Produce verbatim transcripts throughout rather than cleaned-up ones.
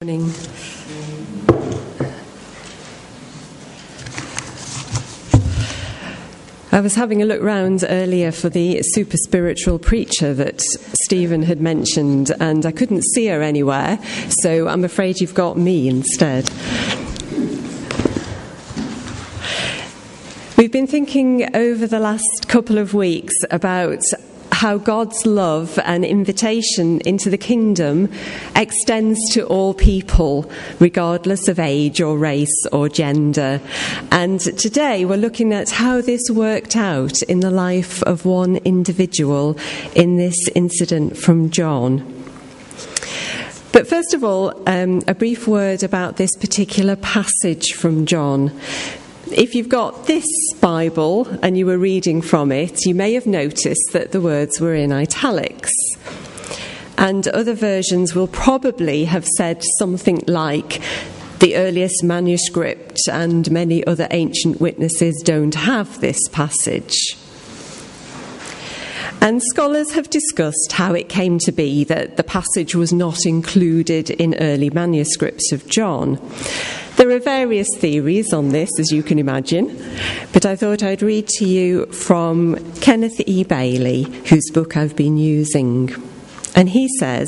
Morning. I was having a look round earlier for the super spiritual preacher that Stephen had mentioned, and I couldn't see her anywhere, so I'm afraid you've got me instead. We've been thinking over the last couple of weeks about how God's love and invitation into the kingdom extends to all people, regardless of age or race or gender. And today we're looking at how this worked out in the life of one individual in this incident from John. But first of all, um, a brief word about this particular passage from John. If you've got this Bible and you were reading from it, you may have noticed that the words were in italics. And other versions will probably have said something like, the earliest manuscript and many other ancient witnesses don't have this passage. And scholars have discussed how it came to be that the passage was not included in early manuscripts of John. There are various theories on this, as you can imagine, but I thought I'd read to you from Kenneth E. Bailey, whose book I've been using. And he says,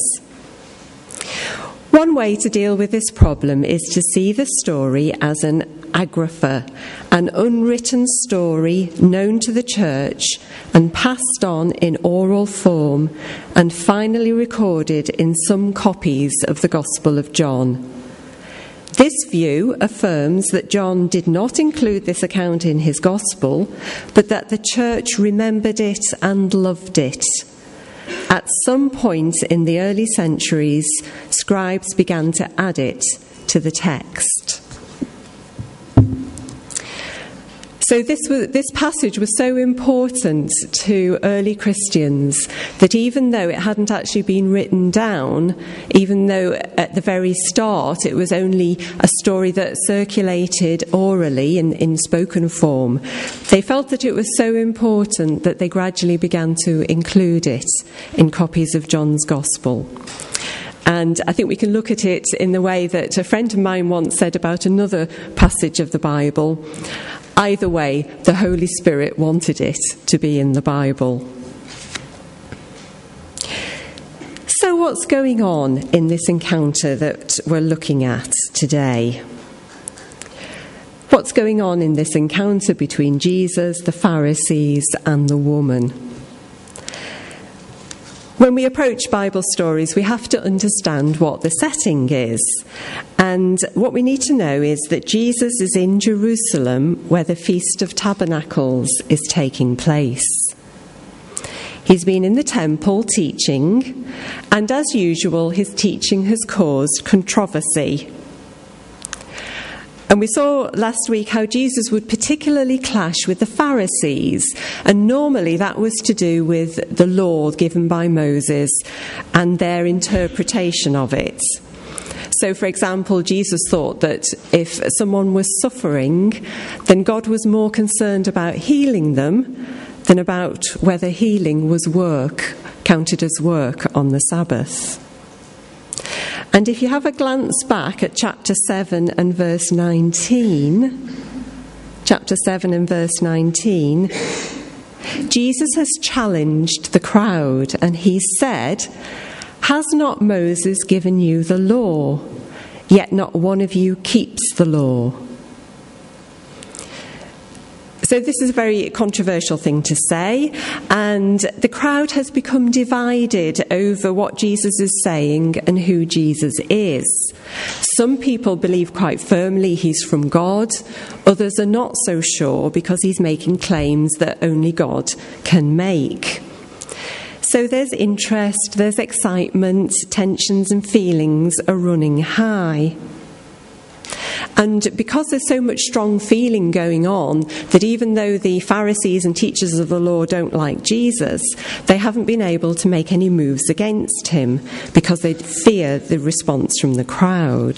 one way to deal with this problem is to see the story as an agrapha, an unwritten story known to the church and passed on in oral form and finally recorded in some copies of the Gospel of John. This view affirms that John did not include this account in his Gospel, but that the church remembered it and loved it. At some point in the early centuries, scribes began to add it to the text. So this was, this passage was so important to early Christians that even though it hadn't actually been written down, even though at the very start it was only a story that circulated orally in, in spoken form, they felt that it was so important that they gradually began to include it in copies of John's Gospel. And I think we can look at it in the way that a friend of mine once said about another passage of the Bible. Either way, the Holy Spirit wanted it to be in the Bible. So what's going on in this encounter that we're looking at today? What's going on in this encounter between Jesus, the Pharisees, and the woman? When we approach Bible stories, we have to understand what the setting is. And what we need to know is that Jesus is in Jerusalem, where the Feast of Tabernacles is taking place. He's been in the temple teaching, and as usual, his teaching has caused controversy. And we saw last week how Jesus would particularly clash with the Pharisees, and normally that was to do with the law given by Moses and their interpretation of it. So, for example, Jesus thought that if someone was suffering, then God was more concerned about healing them than about whether healing was work, counted as work on the Sabbath. And if you have a glance back at chapter seven and verse nineteen, chapter seven and verse nineteen, Jesus has challenged the crowd and he said, "Has not Moses given you the law? Yet not one of you keeps the law." So this is a very controversial thing to say, and the crowd has become divided over what Jesus is saying and who Jesus is. Some people believe quite firmly he's from God, others are not so sure because he's making claims that only God can make. So there's interest, there's excitement, tensions and feelings are running high. And because there's so much strong feeling going on, that even though the Pharisees and teachers of the law don't like Jesus, they haven't been able to make any moves against him because they fear the response from the crowd.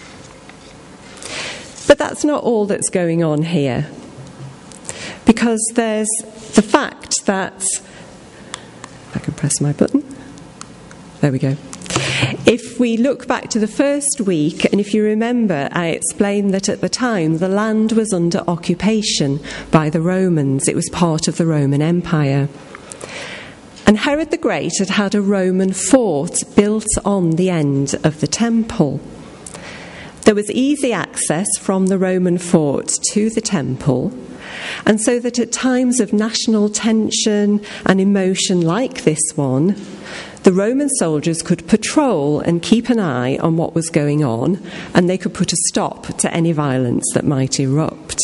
But that's not all that's going on here. Because there's the fact that, if I can press my button, there we go. If we look back to the first week, and if you remember, I explained that at the time the land was under occupation by the Romans. It was part of the Roman Empire. And Herod the Great had had a Roman fort built on the end of the temple. There was easy access from the Roman fort to the temple, and so that at times of national tension and emotion like this one, the Roman soldiers could patrol and keep an eye on what was going on, and they could put a stop to any violence that might erupt.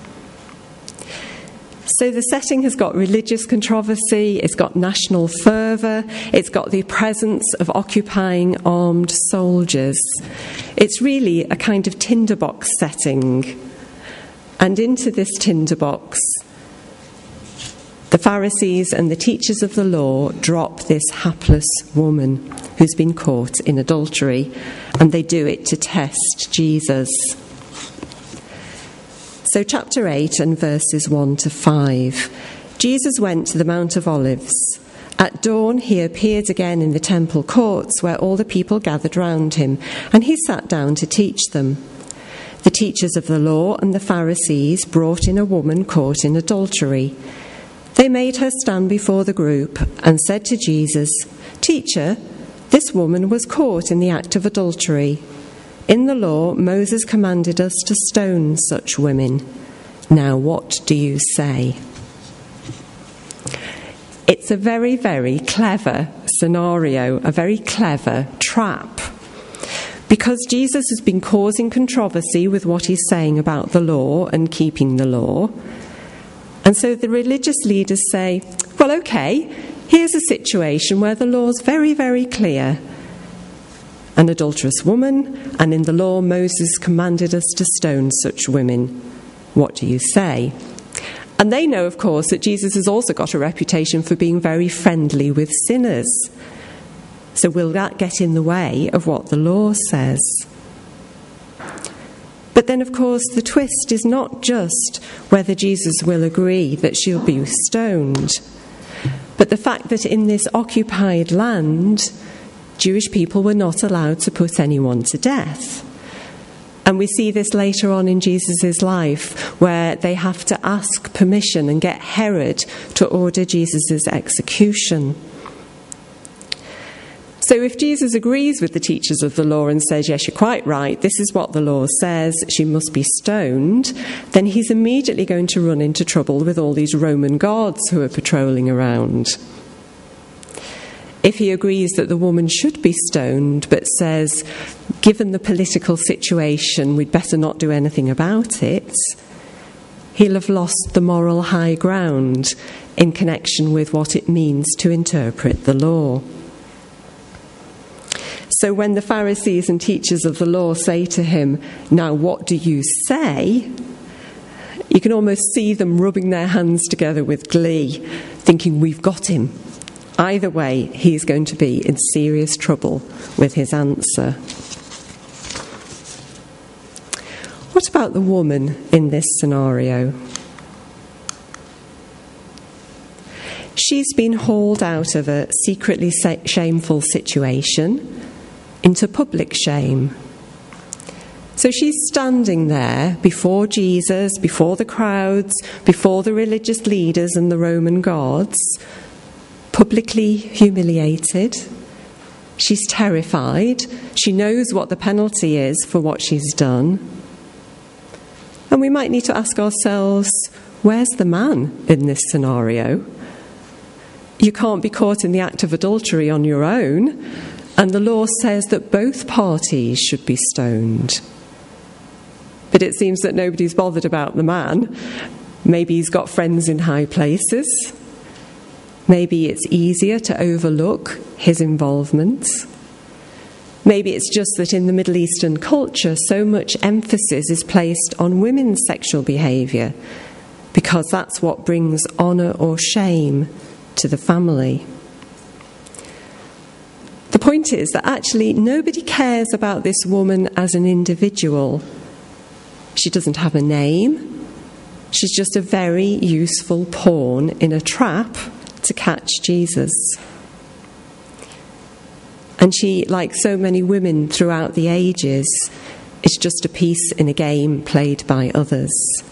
So the setting has got religious controversy, it's got national fervour, it's got the presence of occupying armed soldiers. It's really a kind of tinderbox setting. And into this tinderbox, the Pharisees and the teachers of the law drop this hapless woman who's been caught in adultery, and they do it to test Jesus. So chapter eight and verses one to five. Jesus went to the Mount of Olives. At dawn he appeared again in the temple courts where all the people gathered round him, and he sat down to teach them. The teachers of the law and the Pharisees brought in a woman caught in adultery. They made her stand before the group and said to Jesus, "Teacher, this woman was caught in the act of adultery. In the law, Moses commanded us to stone such women. Now, what do you say?" It's a very, very clever scenario, a very clever trap. Because Jesus has been causing controversy with what he's saying about the law and keeping the law. And so the religious leaders say, well, okay, here's a situation where the law's very, very clear. An adulterous woman, and in the law Moses commanded us to stone such women. What do you say? And they know, of course, that Jesus has also got a reputation for being very friendly with sinners. So will that get in the way of what the law says? But then, of course, the twist is not just whether Jesus will agree that she'll be stoned, but the fact that in this occupied land, Jewish people were not allowed to put anyone to death. And we see this later on in Jesus' life, where they have to ask permission and get Herod to order Jesus' execution. So if Jesus agrees with the teachers of the law and says, yes, you're quite right, this is what the law says, she must be stoned, then he's immediately going to run into trouble with all these Roman guards who are patrolling around. If he agrees that the woman should be stoned, but says, given the political situation, we'd better not do anything about it, he'll have lost the moral high ground in connection with what it means to interpret the law. So when the Pharisees and teachers of the law say to him, now what do you say? You can almost see them rubbing their hands together with glee, thinking, we've got him. Either way, he's going to be in serious trouble with his answer. What about the woman in this scenario? She's been hauled out of a secretly shameful situation into public shame. So she's standing there before Jesus, before the crowds, before the religious leaders and the Roman guards, publicly humiliated. She's terrified. She knows what the penalty is for what she's done. And we might need to ask ourselves, where's the man in this scenario? You can't be caught in the act of adultery on your own, and the law says that both parties should be stoned. But it seems that nobody's bothered about the man. Maybe he's got friends in high places. Maybe it's easier to overlook his involvement. Maybe it's just that in the Middle Eastern culture, so much emphasis is placed on women's sexual behaviour, because that's what brings honour or shame to the family. The point is that actually nobody cares about this woman as an individual. She doesn't have a name. She's just a very useful pawn in a trap to catch Jesus. And she, like so many women throughout the ages, is just a piece in a game played by others.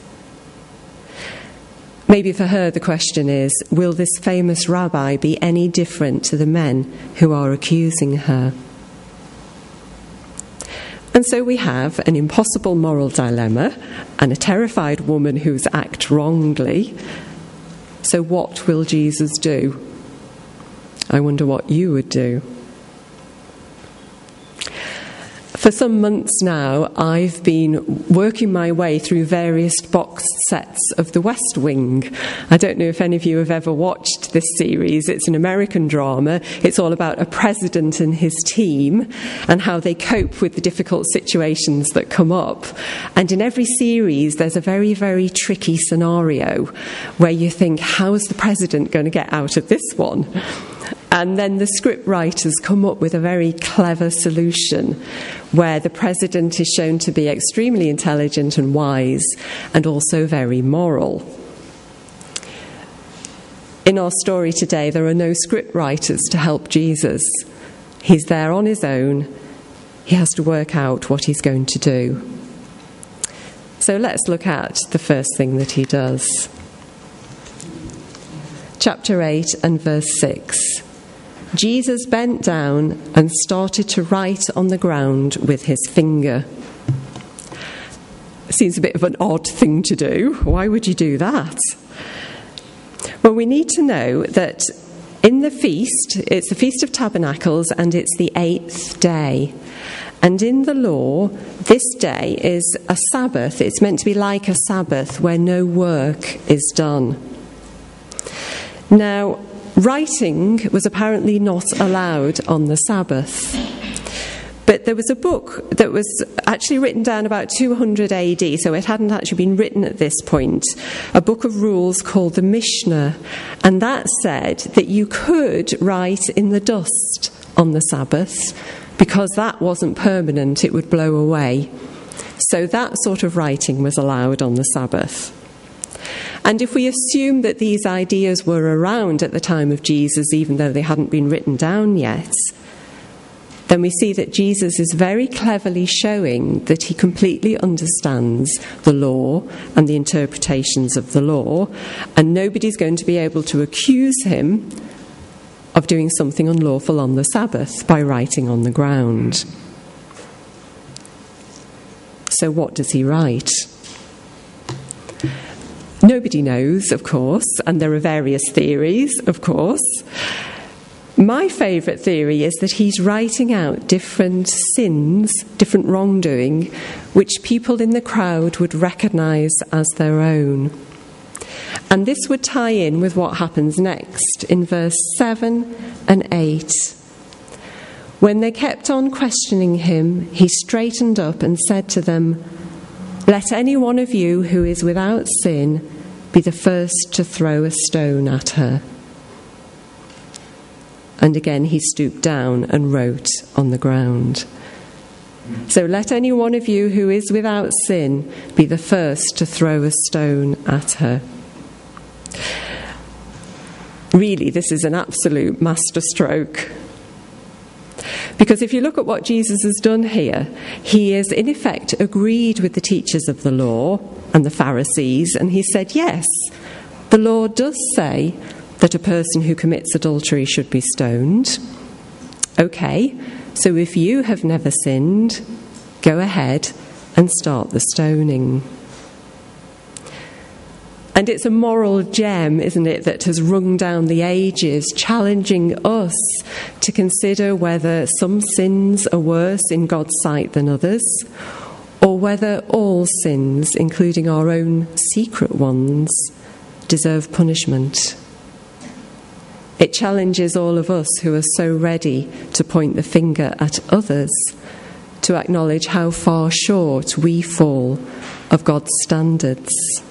Maybe for her the question is, will this famous rabbi be any different to the men who are accusing her? And so we have an impossible moral dilemma and a terrified woman who's acted wrongly. So what will Jesus do? I wonder what you would do. For some months now, I've been working my way through various boxed sets of The West Wing. I don't know if any of you have ever watched this series. It's an American drama. It's all about a president and his team and how they cope with the difficult situations that come up. And in every series, there's a very, very tricky scenario where you think, how is the president going to get out of this one? And then the script writers come up with a very clever solution where the president is shown to be extremely intelligent and wise and also very moral. In our story today, there are no script writers to help Jesus. He's there on his own. He has to work out what he's going to do. So let's look at the first thing that he does. Chapter eight and verse six. Jesus bent down and started to write on the ground with his finger. Seems a bit of an odd thing to do. Why would you do that? Well, we need to know that in the feast, it's the Feast of Tabernacles and it's the eighth day. And in the law, this day is a Sabbath. It's meant to be like a Sabbath where no work is done. Now, writing was apparently not allowed on the Sabbath. But there was a book that was actually written down about two hundred A D, so it hadn't actually been written at this point, a book of rules called the Mishnah. And that said that you could write in the dust on the Sabbath because that wasn't permanent, it would blow away. So that sort of writing was allowed on the Sabbath. And if we assume that these ideas were around at the time of Jesus, even though they hadn't been written down yet, then we see that Jesus is very cleverly showing that he completely understands the law and the interpretations of the law, and nobody's going to be able to accuse him of doing something unlawful on the Sabbath by writing on the ground. So what does he write? Nobody knows, of course, and there are various theories, of course. My favourite theory is that he's writing out different sins, different wrongdoing, which people in the crowd would recognise as their own. And this would tie in with what happens next in verse seven and eight. When they kept on questioning him, he straightened up and said to them, "Let any one of you who is without sin be the first to throw a stone at her." And again he stooped down and wrote on the ground. So let any one of you who is without sin be the first to throw a stone at her. Really, this is an absolute masterstroke. Because if you look at what Jesus has done here, he has in effect agreed with the teachers of the law and the Pharisees, and he said, yes, the law does say that a person who commits adultery should be stoned. Okay, so if you have never sinned, go ahead and start the stoning. And it's a moral gem, isn't it, that has rung down the ages, challenging us to consider whether some sins are worse in God's sight than others, or whether all sins, including our own secret ones, deserve punishment. It challenges all of us who are so ready to point the finger at others to acknowledge how far short we fall of God's standards.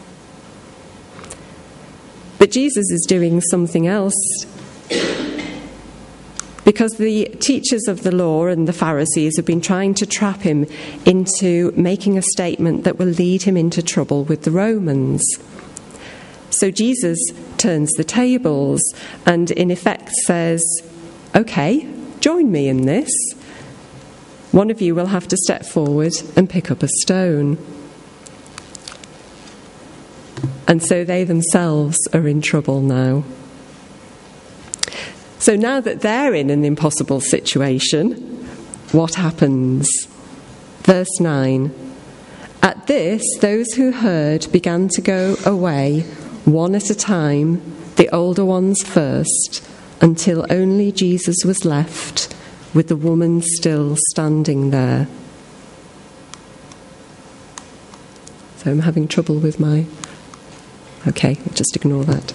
But Jesus is doing something else, because the teachers of the law and the Pharisees have been trying to trap him into making a statement that will lead him into trouble with the Romans. So Jesus turns the tables and in effect says, okay, join me in this. One of you will have to step forward and pick up a stone." And so they themselves are in trouble now. So now that they're in an impossible situation, what happens? Verse nine. "At this, those who heard began to go away, one at a time, the older ones first, until only Jesus was left, with the woman still standing there." So I'm having trouble with my... Okay, just ignore that.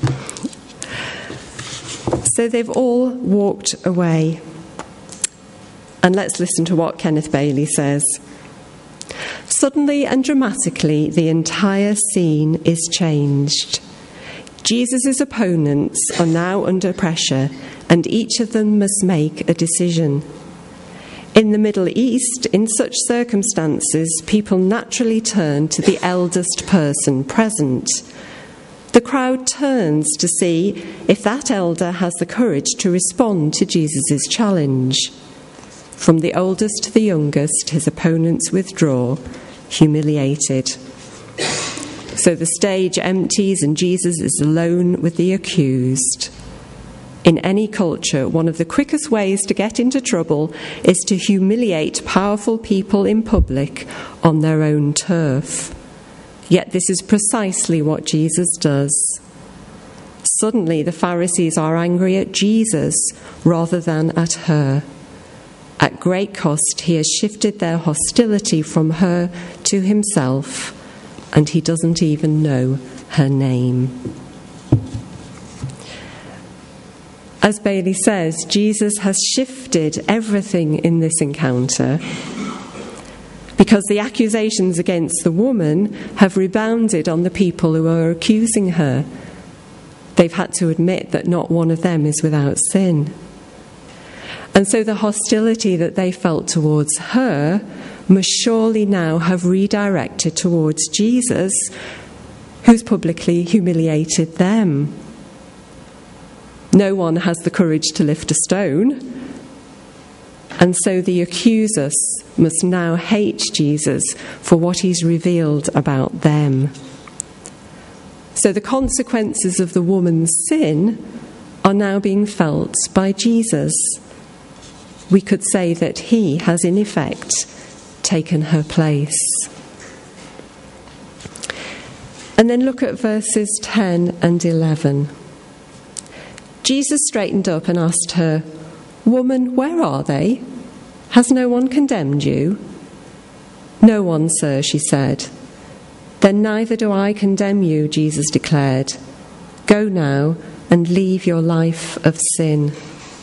So they've all walked away. And let's listen to what Kenneth Bailey says. "Suddenly and dramatically, the entire scene is changed. Jesus' opponents are now under pressure, and each of them must make a decision. In the Middle East, in such circumstances, people naturally turn to the eldest person present. The crowd turns to see if that elder has the courage to respond to Jesus' challenge. From the oldest to the youngest, his opponents withdraw, humiliated. So the stage empties and Jesus is alone with the accused. In any culture, one of the quickest ways to get into trouble is to humiliate powerful people in public on their own turf. Yet this is precisely what Jesus does. Suddenly the Pharisees are angry at Jesus rather than at her. At great cost, he has shifted their hostility from her to himself, and he doesn't even know her name. As Bailey says, Jesus has shifted everything in this encounter, because the accusations against the woman have rebounded on the people who are accusing her. They've had to admit that not one of them is without sin. And so the hostility that they felt towards her must surely now have redirected towards Jesus, who's publicly humiliated them. No one has the courage to lift a stone. And so the accusers must now hate Jesus for what he's revealed about them. So the consequences of the woman's sin are now being felt by Jesus. We could say that he has in effect taken her place. And then look at verses ten and eleven. Jesus straightened up and asked her, "Woman, where are they? Has no one condemned you?" "No one, sir," she said. "Then neither do I condemn you," Jesus declared. "Go now and leave your life of sin."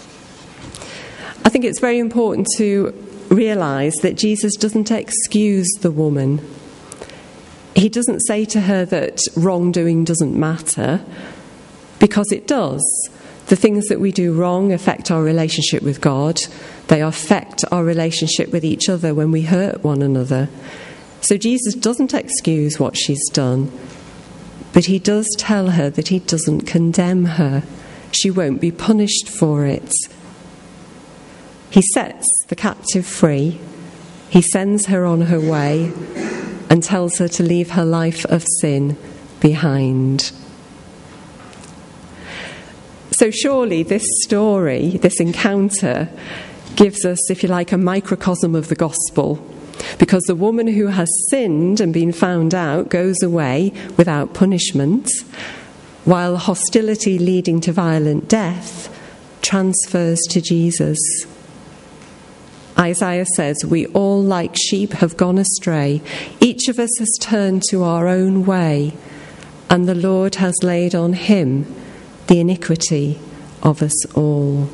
I think it's very important to realise that Jesus doesn't excuse the woman. He doesn't say to her that wrongdoing doesn't matter, because it does. The things that we do wrong affect our relationship with God. They affect our relationship with each other when we hurt one another. So Jesus doesn't excuse what she's done, but he does tell her that he doesn't condemn her. She won't be punished for it. He sets the captive free. He sends her on her way and tells her to leave her life of sin behind. So surely this story, this encounter, gives us, if you like, a microcosm of the gospel. Because the woman who has sinned and been found out goes away without punishment, while hostility leading to violent death transfers to Jesus. Isaiah says, "We all like sheep have gone astray. Each of us has turned to our own way, and the Lord has laid on him the iniquity of us all."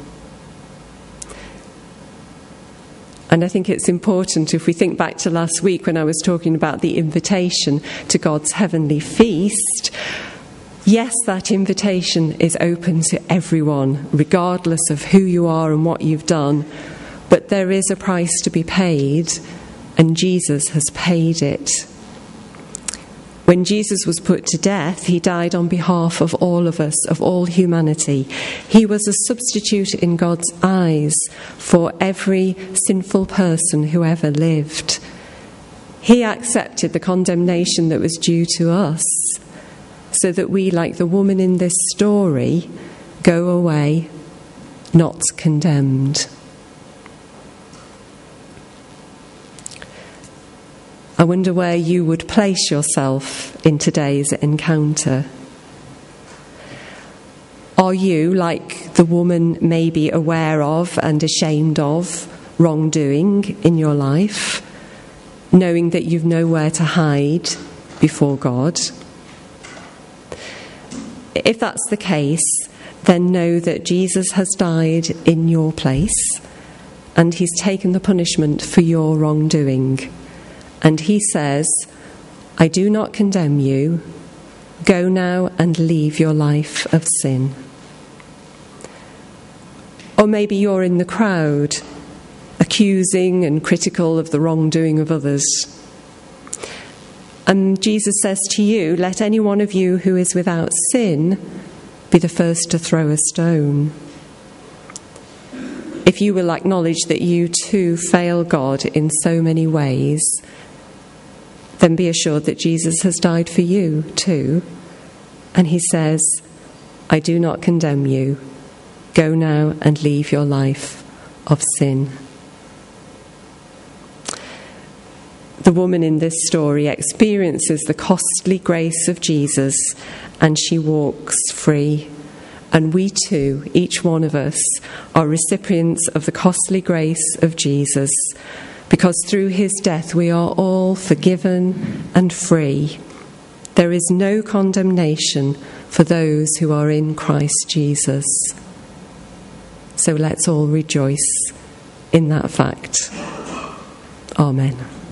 And I think it's important, if we think back to last week when I was talking about the invitation to God's heavenly feast, yes, that invitation is open to everyone, regardless of who you are and what you've done. But there is a price to be paid, and Jesus has paid it. When Jesus was put to death, he died on behalf of all of us, of all humanity. He was a substitute in God's eyes for every sinful person who ever lived. He accepted the condemnation that was due to us, so that we, like the woman in this story, go away not condemned. I wonder where you would place yourself in today's encounter. Are you, like the woman, maybe aware of and ashamed of wrongdoing in your life, knowing that you've nowhere to hide before God? If that's the case, then know that Jesus has died in your place and he's taken the punishment for your wrongdoing. And he says, I do not condemn you. Go now and leave your life of sin. Or maybe you're in the crowd, accusing and critical of the wrongdoing of others. And Jesus says to you, let any one of you who is without sin be the first to throw a stone. If you will acknowledge that you too fail God in so many ways, then be assured that Jesus has died for you too. And he says, I do not condemn you. Go now and leave your life of sin. The woman in this story experiences the costly grace of Jesus and she walks free. And we too, each one of us, are recipients of the costly grace of Jesus, because through his death we are all forgiven and free. There is no condemnation for those who are in Christ Jesus. So let's all rejoice in that fact. Amen.